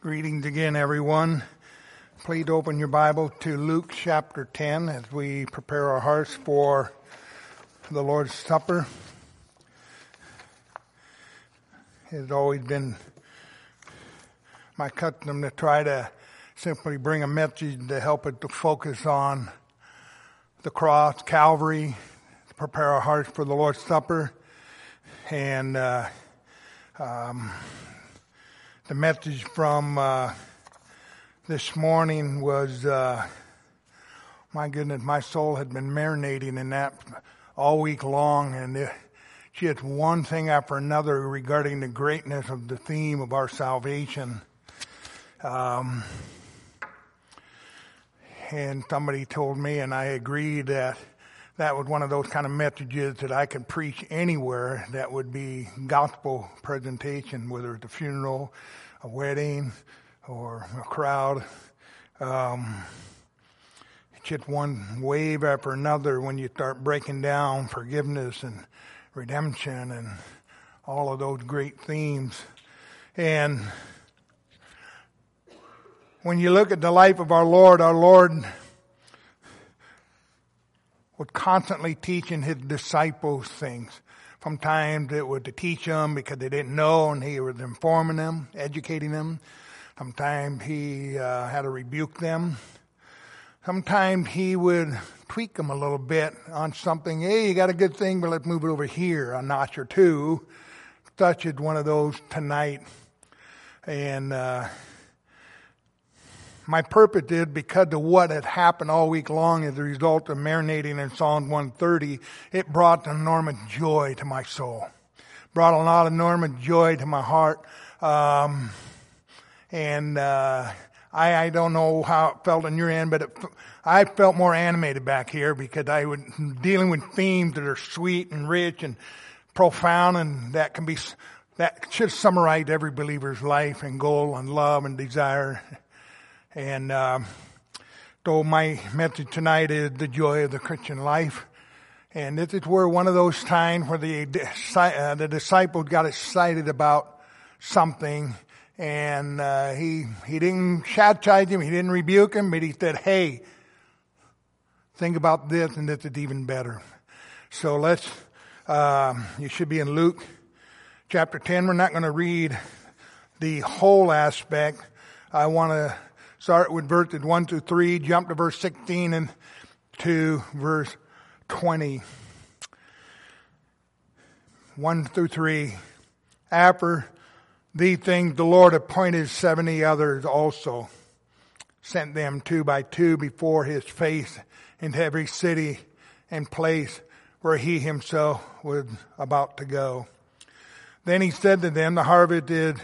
Greetings again, everyone. Please open your Bible to Luke chapter 10 as we prepare our hearts for the Lord's Supper. It has always been my custom to try to simply bring a message to help it to focus on the cross, Calvary, to prepare our hearts for the Lord's Supper. And the message from this morning was, my goodness, my soul had been marinating in that all week long, and just one thing after another regarding the greatness of the theme of our salvation. And somebody told me, and I agreed, that was one of those kind of messages that I could preach anywhere that would be gospel presentation, whether it's a funeral, a wedding, or a crowd. It's just one wave after another when you start breaking down forgiveness and redemption and all of those great themes. And when you look at the life of our Lord was constantly teaching his disciples things. Sometimes it was to teach them because they didn't know, and he was informing them, educating them. Sometimes he had to rebuke them. Sometimes he would tweak them a little bit on something. Hey, you got a good thing, but let's move it over here a notch or two. Such is one of those tonight. And my purpose is because of what had happened all week long as a result of marinating in Psalm 130, it brought enormous joy to my soul. Brought a lot of enormous joy to my heart. I don't know how it felt on your end, but I felt more animated back here because I was dealing with themes that are sweet and rich and profound, and that should summarize every believer's life and goal and love and desire. And so my message tonight is the joy of the Christian life. And this is where one of those times where the disciples got excited about something, and he didn't chastise him, he didn't rebuke him, but he said, hey, think about this, and this is even better. So you should be in Luke chapter 10. We're not going to read the whole aspect. I want to start with verses 1 through 3, jump to verse 16 and to verse 20. 1 through 3. After these things the Lord appointed 70 others also, sent them 2 by 2 before his face into every city and place where he himself was about to go. Then he said to them, the harvest is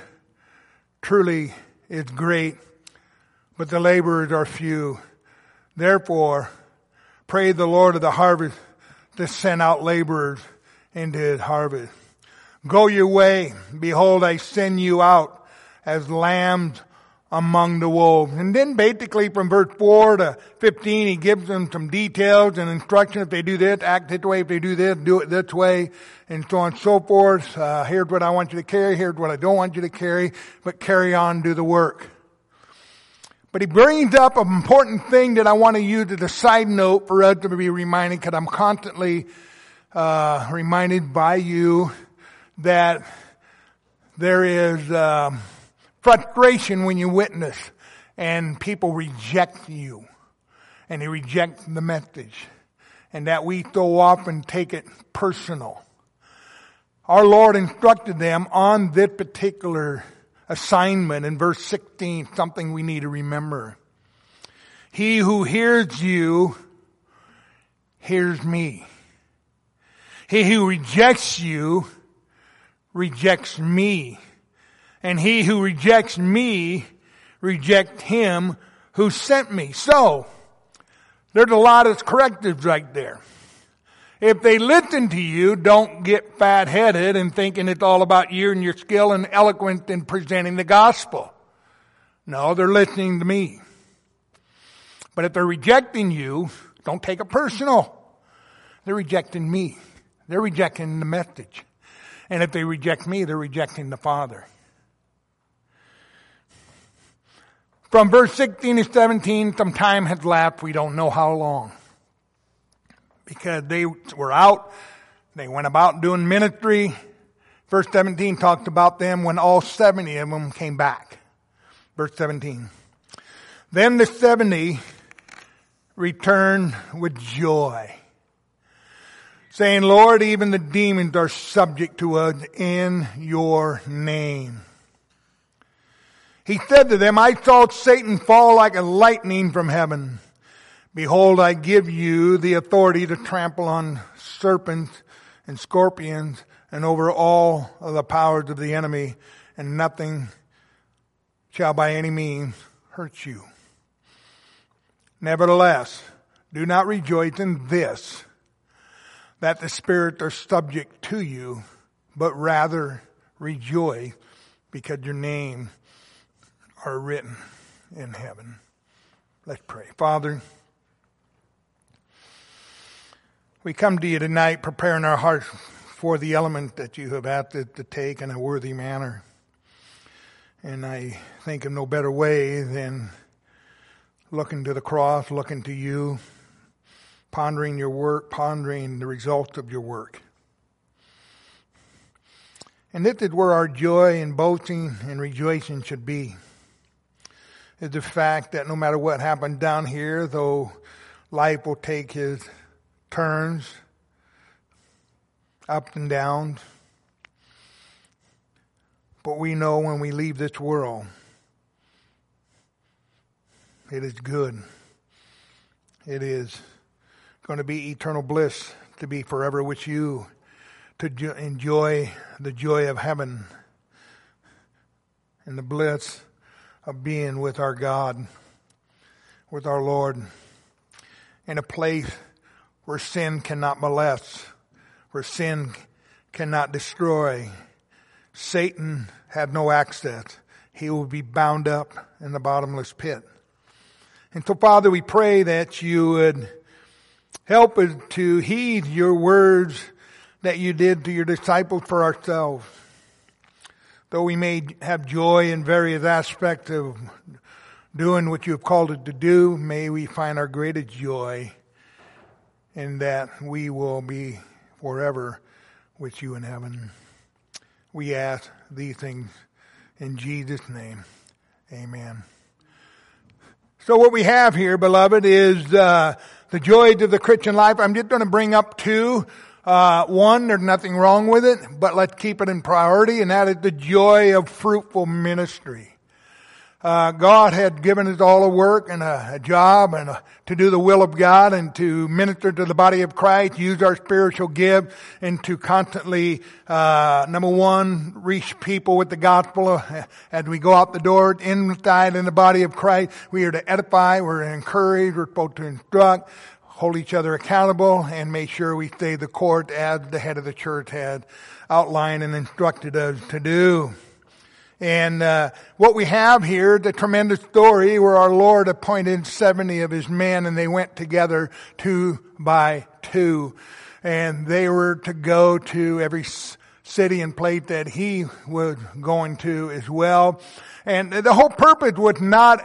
great, but the laborers are few. Therefore, pray the Lord of the harvest to send out laborers into his harvest. Go your way. Behold, I send you out as lambs among the wolves. And then basically from verse 4 to 15, he gives them some details and instruction. If they do this, act this way. If they do this, do it this way. And so on and so forth. Here's what I want you to carry. Here's what I don't want you to carry. But carry on, do the work. But he brings up an important thing that I want to use as a side note for us to be reminded, because I'm constantly reminded by you that there is frustration when you witness and people reject you and they reject the message, and that we so often take it personal. Our Lord instructed them on this particular assignment in verse 16, something we need to remember. He who hears you hears me. He who rejects you rejects me. And he who rejects me rejects him who sent me. So, there's a lot of correctives right there. If they listen to you, don't get fat-headed and thinking it's all about you and your skill and eloquence in presenting the gospel. No, they're listening to me. But if they're rejecting you, don't take it personal. They're rejecting me. They're rejecting the message. And if they reject me, they're rejecting the Father. From verse 16 to 17, some time had lapsed. We don't know how long. Because they were out. They went about doing ministry. Verse 17 talks about them when all 70 of them came back. Verse 17. Then the 70 returned with joy, saying, Lord, even the demons are subject to us in your name. He said to them, I saw Satan fall like a lightning from heaven. Behold, I give you the authority to trample on serpents and scorpions and over all of the powers of the enemy, and nothing shall by any means hurt you. Nevertheless, do not rejoice in this, that the spirits are subject to you, but rather rejoice because your names are written in heaven. Let's pray. Father, we come to you tonight preparing our hearts for the element that you have asked us to take in a worthy manner. And I think of no better way than looking to the cross, looking to you, pondering your work, pondering the results of your work. And this is where our joy and boasting and rejoicing should be. Is the fact that no matter what happens down here, though life will take his turns, up and down, but we know when we leave this world, it is good. It is going to be eternal bliss to be forever with you, to enjoy the joy of heaven and the bliss of being with our God, with our Lord, in a place where sin cannot molest, where sin cannot destroy. Satan had no access. He will be bound up in the bottomless pit. And so, Father, we pray that you would help us to heed your words that you did to your disciples for ourselves. Though we may have joy in various aspects of doing what you have called it to do, may we find our greatest joy in that we will be forever with you in heaven. We ask these things in Jesus' name. Amen. So what we have here, beloved, is the joys of the Christian life. I'm just going to bring up two. One, there's nothing wrong with it, but let's keep it in priority, and that is the joy of fruitful ministry. God had given us all a work and a job and to do the will of God and to minister to the body of Christ, use our spiritual gift, and to constantly, number one, reach people with the gospel as we go out the door inside in the body of Christ. We are to edify, we're to encourage, we're supposed to instruct, hold each other accountable, and make sure we stay the course as the head of the church had outlined and instructed us to do. And what we have here, the tremendous story where our Lord appointed 70 of his men, and they went together 2 by 2. And they were to go to every city and place that he was going to as well. And the whole purpose was not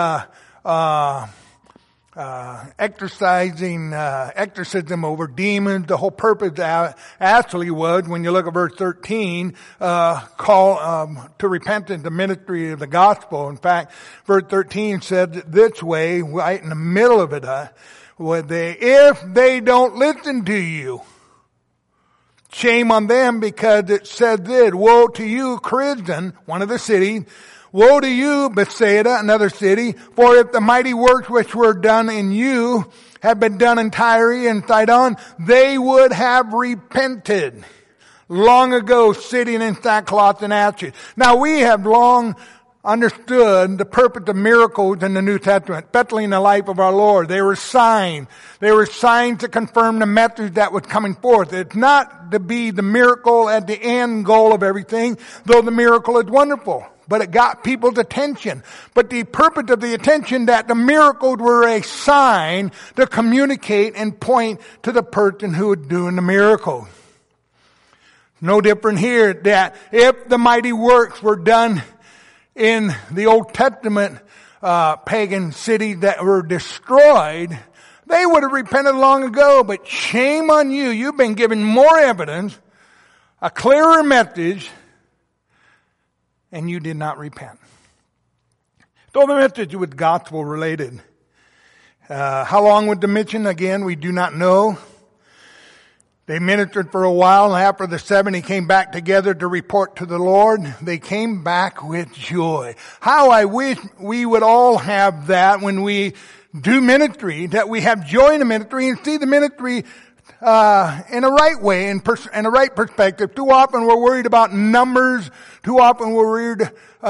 exorcism over demons. The whole purpose actually was, when you look at verse 13, call to repentance, the ministry of the gospel. In fact, verse 13 said this way, right in the middle of it, if they don't listen to you, shame on them, because it said this, woe to you, Chorazin, one of the cities, woe to you, Bethsaida, another city, for if the mighty works which were done in you had been done in Tyre and Sidon, they would have repented long ago, sitting in sackcloth and ashes. Now we have long understood the purpose of miracles in the New Testament, especially in the life of our Lord. They were signs. They were signs to confirm the message that was coming forth. It's not to be the miracle at the end goal of everything, though the miracle is wonderful. But it got people's attention. But the purpose of the attention, that the miracles were a sign to communicate and point to the person who was doing the miracle. No different here, that if the mighty works were done in the Old Testament, pagan cities that were destroyed, they would have repented long ago. But shame on you. You've been given more evidence, a clearer message, and you did not repent. So the message was gospel related. How long was the mission? Again, we do not know. They ministered for a while, and after the 70 came back together to report to the Lord, they came back with joy. How I wish we would all have that when we do ministry, that we have joy in the ministry and see the ministry in a right way, in a right perspective. Too often we're worried about numbers. Too often we're worried,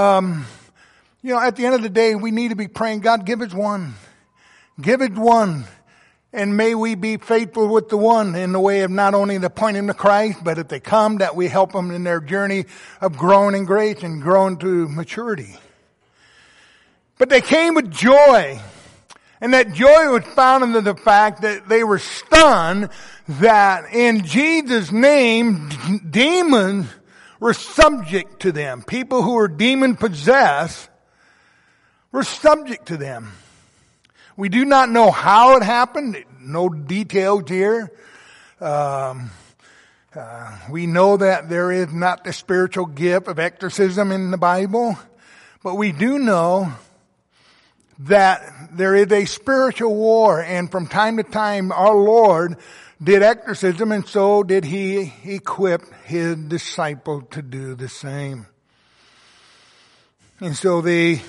at the end of the day, we need to be praying, God, give us one. Give us one. And may we be faithful with the one in the way of not only to point them to Christ, but if they come, that we help them in their journey of growing in grace and growing to maturity. But they came with joy. And that joy was found in the fact that they were stunned that in Jesus' name, demons were subject to them. People who were demon possessed were subject to them. We do not know how it happened. No details here. We know that there is not the spiritual gift of exorcism in the Bible. But we do know that there is a spiritual war. And from time to time, our Lord did exorcism, and so did He equip His disciples to do the same. And so they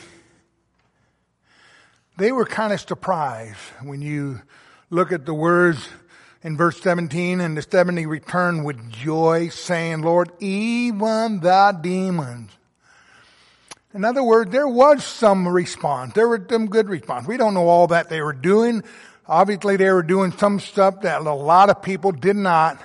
were kind of surprised when you look at the words in verse 17, and the 70 returned with joy, saying, Lord, even the demons. In other words, there was some response. There was some good response. We don't know all that they were doing. Obviously, they were doing some stuff that a lot of people did not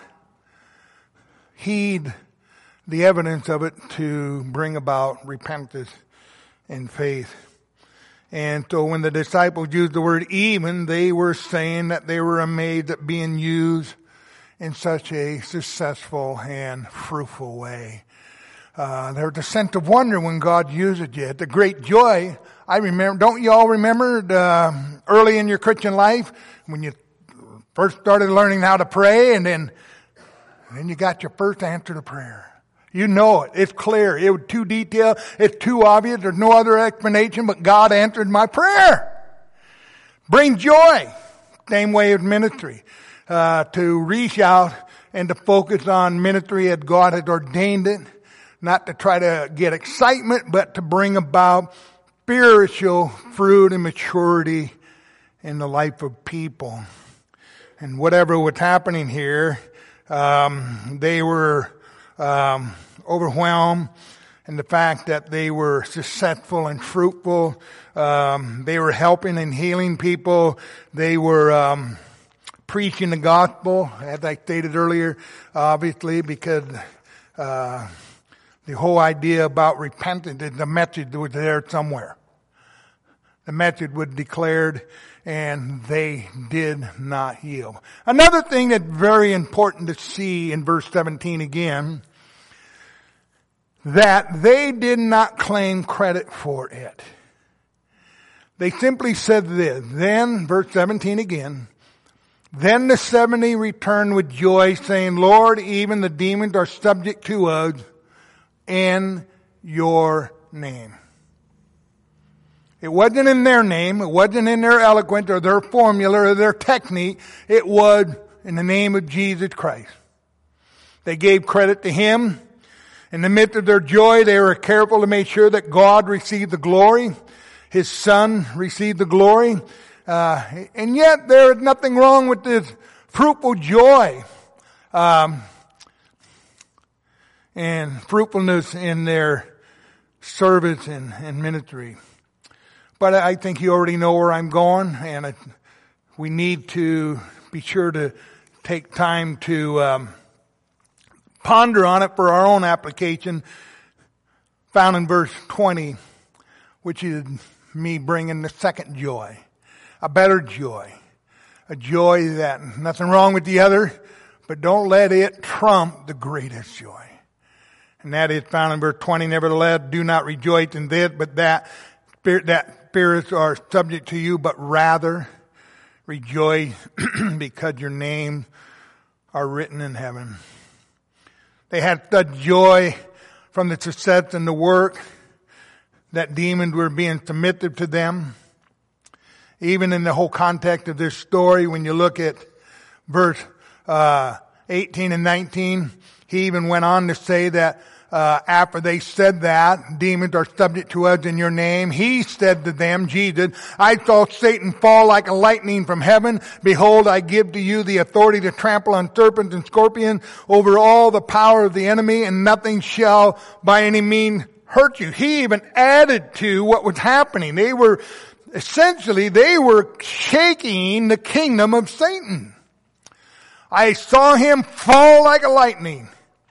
heed the evidence of it to bring about repentance and faith. And so when the disciples used the word even, they were saying that they were amazed at being used in such a successful and fruitful way. There was a sense of wonder when God uses you. The great joy, I remember, don't you all remember early in your Christian life when you first started learning how to pray and then you got your first answer to prayer? You know it. It's clear. It was too detailed. It's too obvious. There's no other explanation, but God answered my prayer. Bring joy. Same way as ministry. To reach out and to focus on ministry as God has ordained it. Not to try to get excitement, but to bring about spiritual fruit and maturity in the life of people. And whatever was happening here, they were overwhelmed in the fact that they were successful and fruitful. They were helping and healing people. They were preaching the gospel, as I stated earlier, obviously, because the whole idea about repentance is the message was there somewhere. The message was declared, and they did not yield. Another thing that's very important to see in verse 17 again, that they did not claim credit for it. They simply said this. Then, verse 17 again, then the 70 returned with joy, saying, Lord, even the demons are subject to us in your name. It wasn't in their name. It wasn't in their eloquence or their formula or their technique. It was in the name of Jesus Christ. They gave credit to Him. In the midst of their joy, they were careful to make sure that God received the glory. His Son received the glory. And yet there is nothing wrong with this fruitful joy and fruitfulness in their service and ministry. But I think you already know where I'm going, and we need to be sure to take time to ponder on it for our own application, found in verse 20, which is me bringing the second joy, a better joy, a joy that nothing wrong with the other, but don't let it trump the greatest joy. And that is found in verse 20, nevertheless, do not rejoice in this, but that spirits are subject to you, but rather rejoice because your names are written in heaven. They had the joy from the success and the work that demons were being submitted to them. Even in the whole context of this story, when you look at verse 18 and 19, he even went on to say that after they said that, demons are subject to us in your name. He said to them, Jesus, I saw Satan fall like a lightning from heaven. Behold, I give to you the authority to trample on serpents and scorpions over all the power of the enemy, and nothing shall by any means hurt you. He even added to what was happening. They were shaking the kingdom of Satan. I saw him fall like a lightning.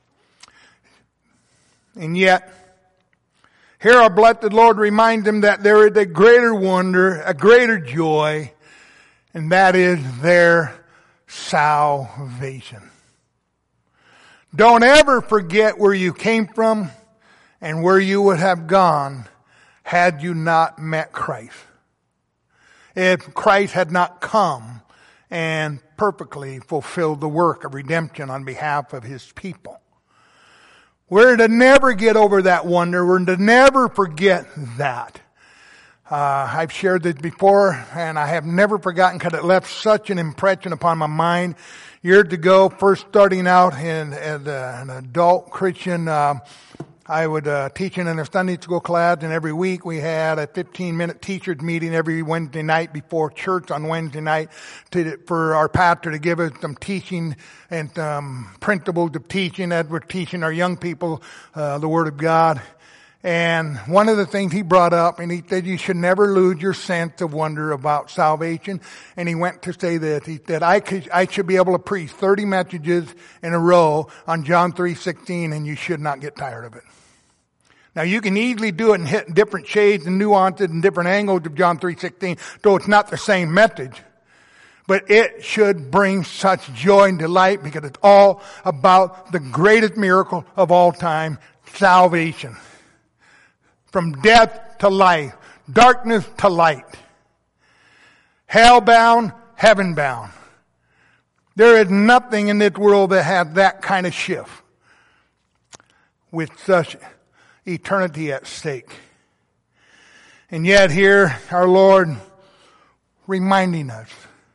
And yet, here our blessed Lord reminds them that there is a greater wonder, a greater joy, and that is their salvation. Don't ever forget where you came from and where you would have gone had you not met Christ. If Christ had not come and perfectly fulfilled the work of redemption on behalf of His people. We're to never get over that wonder. We're to never forget that. I've shared this before, and I have never forgotten because it left such an impression upon my mind. Years ago, first starting out as an adult Christian, I would teaching in a Sunday school class, and every week we had a 15-minute teachers meeting every Wednesday night before church on Wednesday night for our pastor to give us some teaching and principles of teaching as we're teaching our young people the Word of God. And one of the things he brought up, and he said you should never lose your sense of wonder about salvation. And he went to say this. He said, I should be able to preach 30 messages in a row on John 3:16, and you should not get tired of it. Now you can easily do it and hit different shades and nuances and different angles of John 3:16, though it's not the same message. But it should bring such joy and delight because it's all about the greatest miracle of all time, salvation. From death to life, darkness to light, hell bound, heaven bound. There is nothing in this world that has that kind of shift with such eternity at stake. And yet here our Lord reminding us,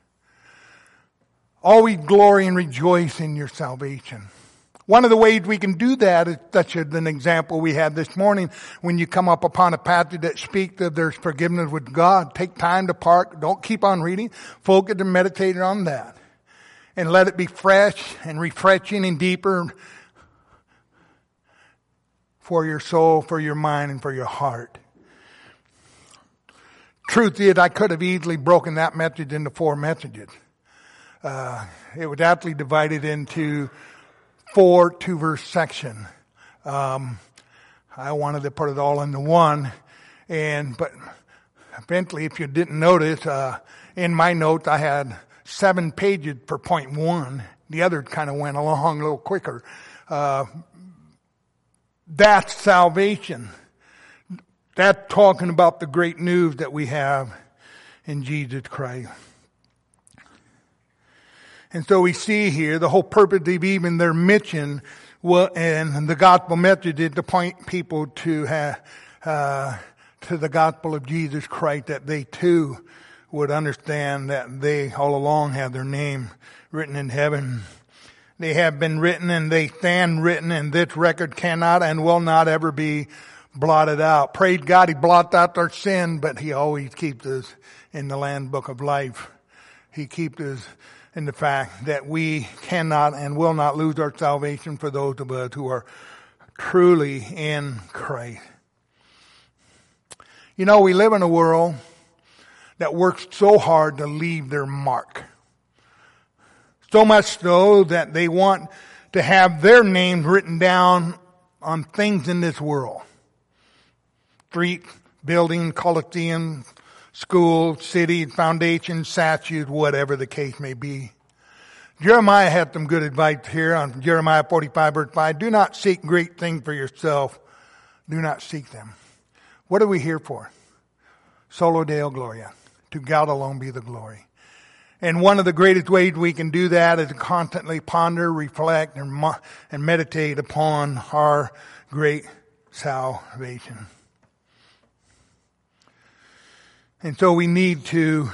always glory and rejoice in your salvation. One of the ways we can do that is such as an example we had this morning. When you come up upon a passage that speaks of there's forgiveness with God, take time to park. Don't keep on reading. Focus and meditate on that. And let it be fresh and refreshing and deeper for your soul, for your mind, and for your heart. Truth is, I could have easily broken that message into 4 messages. It was aptly divided into 4 2-verse section. I wanted to put it all into one, but eventually, if you didn't notice, in my notes I had 7 pages for point 1. The other kind of went along a little quicker. That's salvation. That's talking about the great news that we have in Jesus Christ. And so we see here the whole purpose of even their mission and the gospel message is to point people to the gospel of Jesus Christ, that they too would understand that they all along have their name written in heaven. They have been written and they stand written, and this record cannot and will not ever be blotted out. Praise God, He blots out our sin, but He always keeps us in the Lamb Book of Life. He keeps us in the fact that we cannot and will not lose our salvation for those of us who are truly in Christ. You know, we live in a world that works so hard to leave their mark. So much so that they want to have their names written down on things in this world. Street, building, coliseum, school, city, foundation, statues, whatever the case may be. Jeremiah had some good advice here on Jeremiah 45 verse 5. Do not seek great things for yourself. Do not seek them. What are we here for? Solo Deo Gloria. To God alone be the glory. And one of the greatest ways we can do that is to constantly ponder, reflect, and meditate upon our great salvation. And so we need to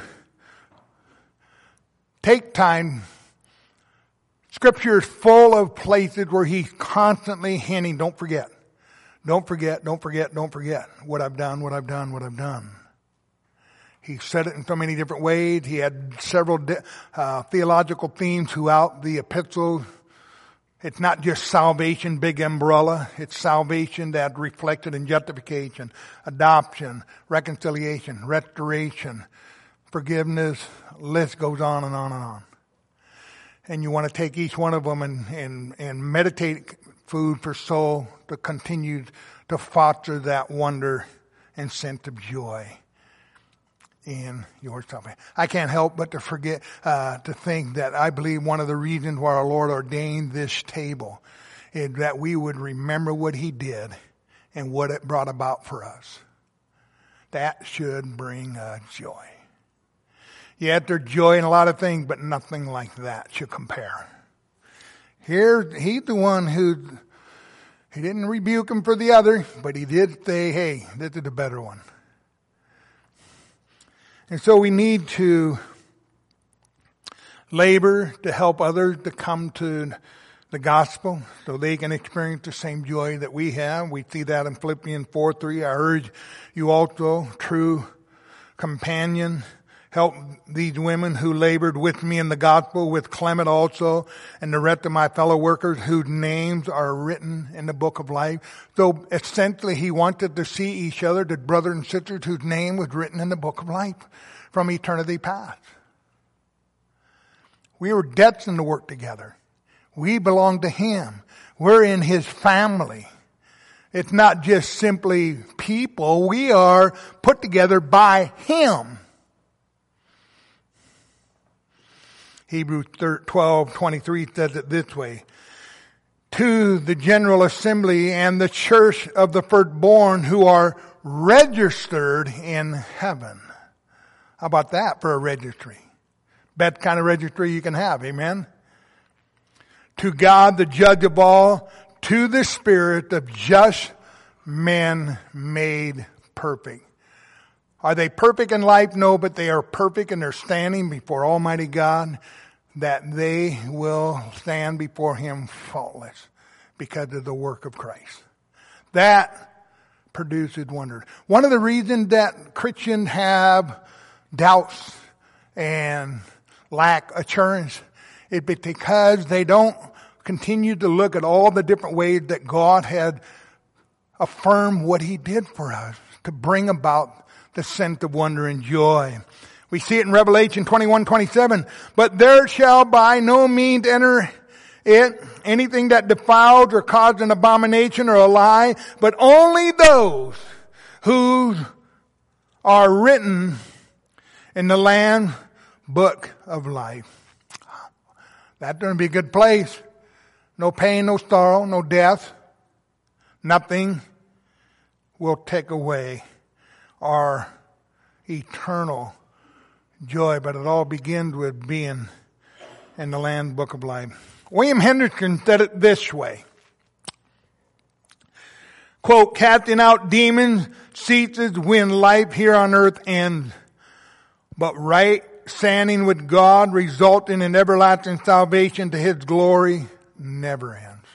take time. Scripture is full of places where he's constantly hinting, don't forget. Don't forget, don't forget, don't forget what I've done, what I've done, what I've done. He said it in so many different ways. He had several theological themes throughout the epistle. It's not just salvation, big umbrella. It's salvation that reflected in justification, adoption, reconciliation, restoration, forgiveness. List goes on and on and on. And you want to take each one of them and meditate food for soul to continue to foster that wonder and sense of joy in your salvation. I can't help but to think that I believe one of the reasons why our Lord ordained this table is that we would remember what he did and what it brought about for us. That should bring us joy. Yet there's joy in a lot of things, but nothing like that should compare. Here, he's the one he didn't rebuke him for the other, but he did say, hey, this is the better one. And so we need to labor to help others to come to the gospel so they can experience the same joy that we have. We see that in Philippians 4:3. I urge you also, true companion, help these women who labored with me in the gospel, with Clement also, and the rest of my fellow workers whose names are written in the book of life. So essentially he wanted to see each other, the brothers and sisters whose name was written in the book of life from eternity past. We were destined to work together. We belong to him. We're in his family. It's not just simply people. We are put together by him. Hebrews 12:23 says it this way. To the general assembly and the church of the firstborn who are registered in heaven. How about that for a registry? Best kind of registry you can have, amen? To God, the judge of all, to the spirit of just men made perfect. Are they perfect in life? No, but they are perfect in their standing before Almighty God, that they will stand before him faultless because of the work of Christ. That produces wonders. One of the reasons that Christians have doubts and lack assurance is because they don't continue to look at all the different ways that God had affirmed what he did for us to bring about the sense of wonder and joy. We see it in Revelation 21:27. But there shall by no means enter it anything that defiles or causes an abomination or a lie, but only those who are written in the Lamb's book of life. That's going to be a good place. No pain, no sorrow, no death. Nothing will take away our eternal joy, but it all begins with being in the Lamb's book of life. William Hendrickson said it this way. Quote, casting out demons ceases when life here on earth ends, but right standing with God resulting in everlasting salvation to his glory never ends.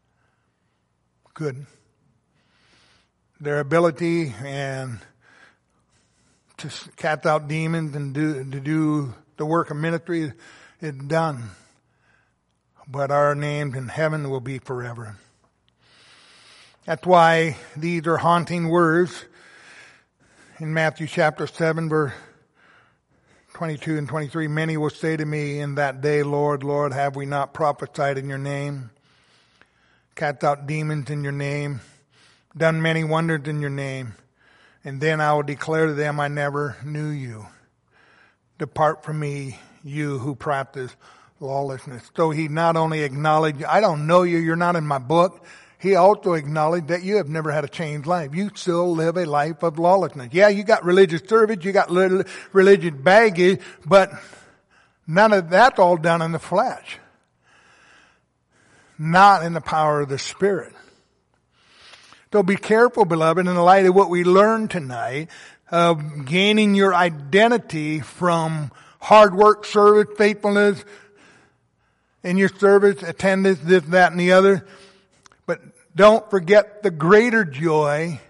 Good. Their ability and to cast out demons and to do the work of ministry is done. But our names in heaven will be forever. That's why these are haunting words in Matthew chapter 7, verse 22 and 23. Many will say to me in that day, Lord, Lord, have we not prophesied in your name, cast out demons in your name, done many wonders in your name? And then I will declare to them, I never knew you. Depart from me, you who practice lawlessness. So he not only acknowledged, I don't know you, you're not in my book, he also acknowledged that you have never had a changed life. You still live a life of lawlessness. Yeah, you got religious service, you got religious baggage, but none of that's all done in the flesh. Not in the power of the Spirit. So be careful, beloved, in the light of what we learned tonight, of gaining your identity from hard work, service, faithfulness in your service, attendance, this, that, and the other. But don't forget the greater joy,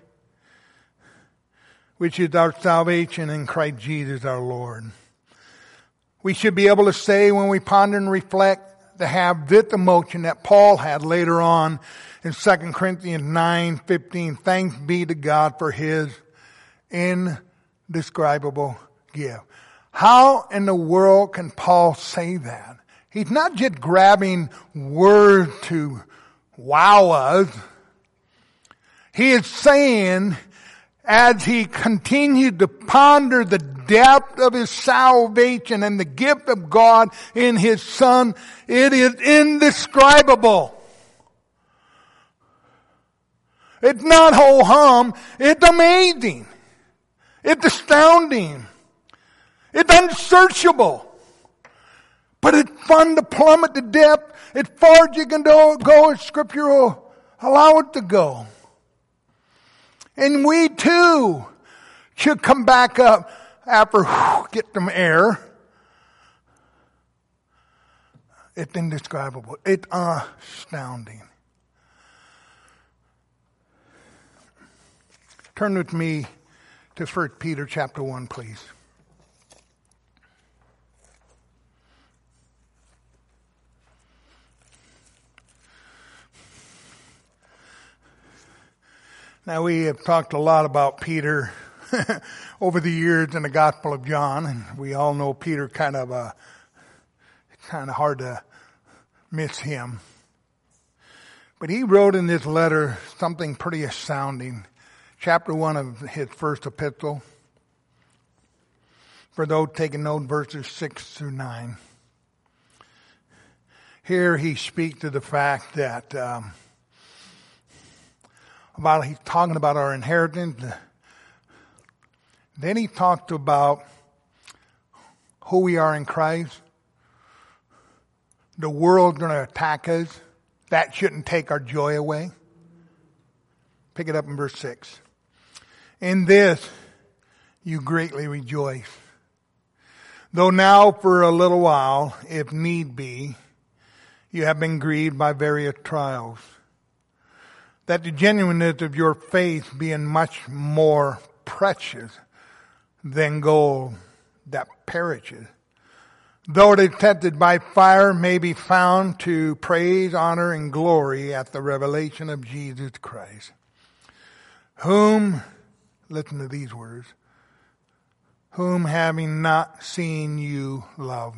which is our salvation in Christ Jesus our Lord. We should be able to say when we ponder and reflect, to have this emotion that Paul had later on in 2 Corinthians 9:15. Thanks be to God for His indescribable gift. How in the world can Paul say that? He's not just grabbing words to wow us. He is saying, as he continued to ponder the depth of his salvation and the gift of God in his Son, it is indescribable. It's not ho-hum. It's amazing. It's astounding. It's unsearchable. But it's fun to plummet the depth as far as you can go as Scripture will allow it to go. And we too should come back up after get some air. It's indescribable. It's astounding. Turn with me to 1 Peter chapter 1, please. Now, we have talked a lot about Peter over the years in the Gospel of John, and we all know Peter kind of hard to miss him. But he wrote in this letter something pretty astounding. Chapter 1 of his first epistle. For those taking note, verses 6 through 9. Here he speaks to the fact that he's talking about our inheritance. Then he talked about who we are in Christ. The world's going to attack us. That shouldn't take our joy away. Pick it up in verse 6. In this you greatly rejoice. Though now for a little while, if need be, you have been grieved by various trials, that the genuineness of your faith being much more precious than gold that perishes, though it is tested by fire, may be found to praise, honor, and glory at the revelation of Jesus Christ, whom, listen to these words, whom having not seen you love.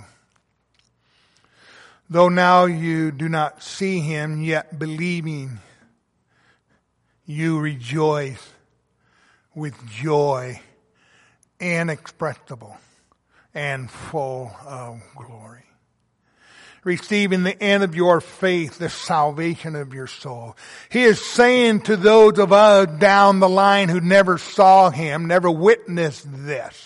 Though now you do not see him, yet believing you rejoice with joy inexpressible and full of glory, receiving the end of your faith, the salvation of your soul. He is saying to those of us down the line who never saw him, never witnessed this,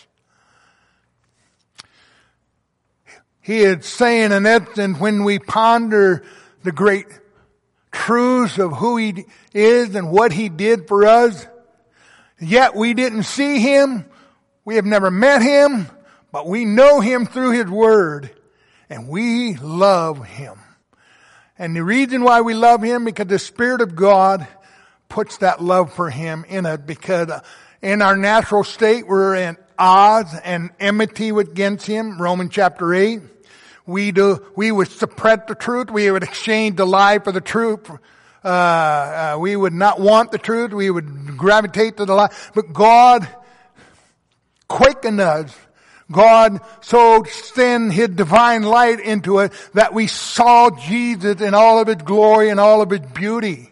he is saying in essence, when we ponder the great truths of who he is and what he did for us, yet we didn't see him, we have never met him, but we know him through his word, and we love him. And the reason why we love him, because the Spirit of God puts that love for him in us, because in our natural state we're in odds and enmity against him. Romans chapter 8. We would suppress the truth. We would exchange the lie for the truth. We would not want the truth. We would gravitate to the lie. But God quickened us. God so sent his divine light into it that we saw Jesus in all of his glory and all of his beauty.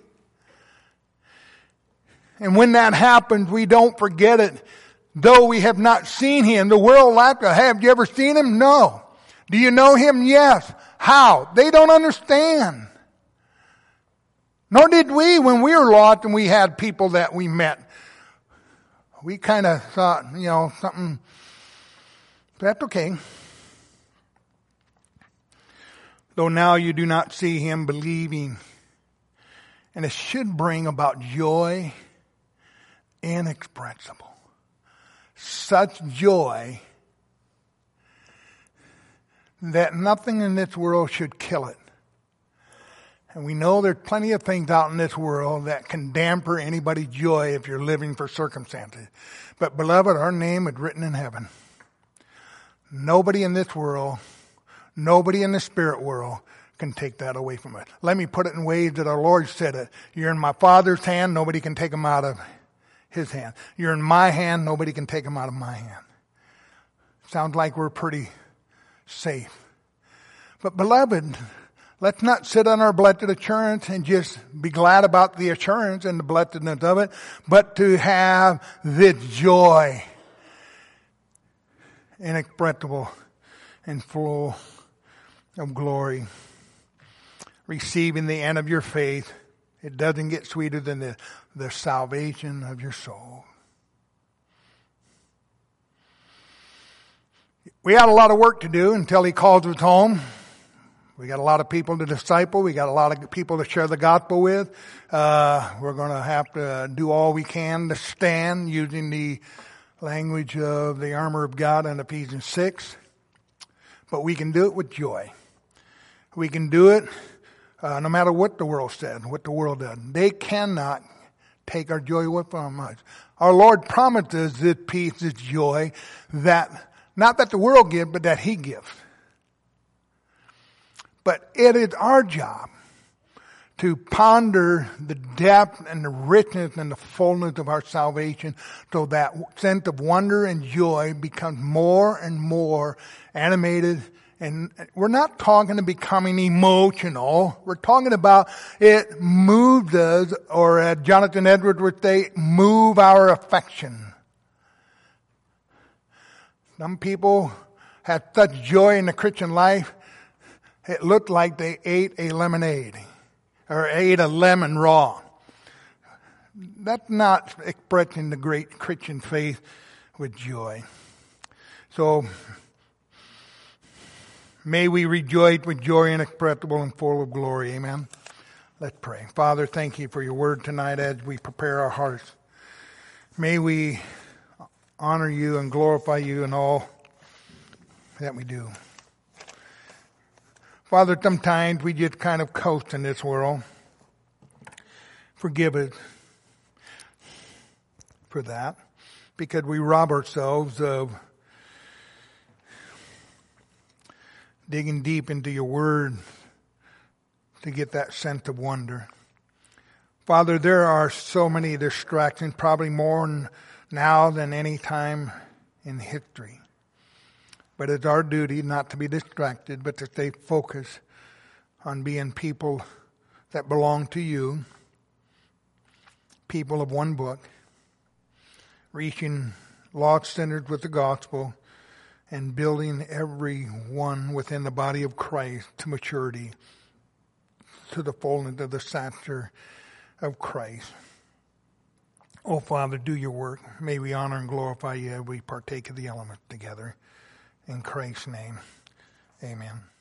And when that happens, we don't forget it. Though we have not seen him, the world laughed. Have you ever seen him? No. Do you know him? Yes. How? They don't understand. Nor did we when we were lost and we had people that we met. We kind of thought, something, that's okay. Though now you do not see him, believing. And it should bring about joy inexpressible. Such joy that nothing in this world should kill it. And we know there's plenty of things out in this world that can damper anybody's joy if you're living for circumstances. But beloved, our name is written in heaven. Nobody in this world, nobody in the spirit world can take that away from us. Let me put it in ways that our Lord said it. You're in my Father's hand, nobody can take them out of his hand. You're in my hand, nobody can take them out of my hand. Sounds like we're pretty safe. But beloved, let's not sit on our blessed assurance and just be glad about the assurance and the blessedness of it, but to have this joy inexpressible and full of glory. Receiving the end of your faith, it doesn't get sweeter than the salvation of your soul. We had a lot of work to do until he calls us home. We got a lot of people to disciple. We got a lot of people to share the gospel with. We're going to have to do all we can to stand using the language of the armor of God in Ephesians 6. But we can do it with joy. We can do it no matter what the world said, what the world does. They cannot take our joy away from us. Our Lord promises this peace, this joy, that not that the world gives, but that he gives. But it is our job to ponder the depth and the richness and the fullness of our salvation so that sense of wonder and joy becomes more and more animated. And we're not talking to becoming emotional. We're talking about it moves us, or as Jonathan Edwards would say, move our affection. Some people have such joy in the Christian life, it looked like they ate a lemonade or ate a lemon raw. That's not expressing the great Christian faith with joy. So, may we rejoice with joy inexpressible and full of glory. Amen. Let's pray. Father, thank you for your word tonight as we prepare our hearts. May we honor you and glorify you in all that we do. Father, sometimes we just kind of coast in this world. Forgive us for that, because we rob ourselves of digging deep into your word to get that sense of wonder. Father, there are so many distractions, probably more now than any time in history. But it's our duty not to be distracted, but to stay focused on being people that belong to you, people of one book, reaching lost sinners with the gospel, and building everyone within the body of Christ to maturity, to the fullness of the stature of Christ. Oh, Father, do your work. May we honor and glorify you as we partake of the elements together. In Christ's name, amen.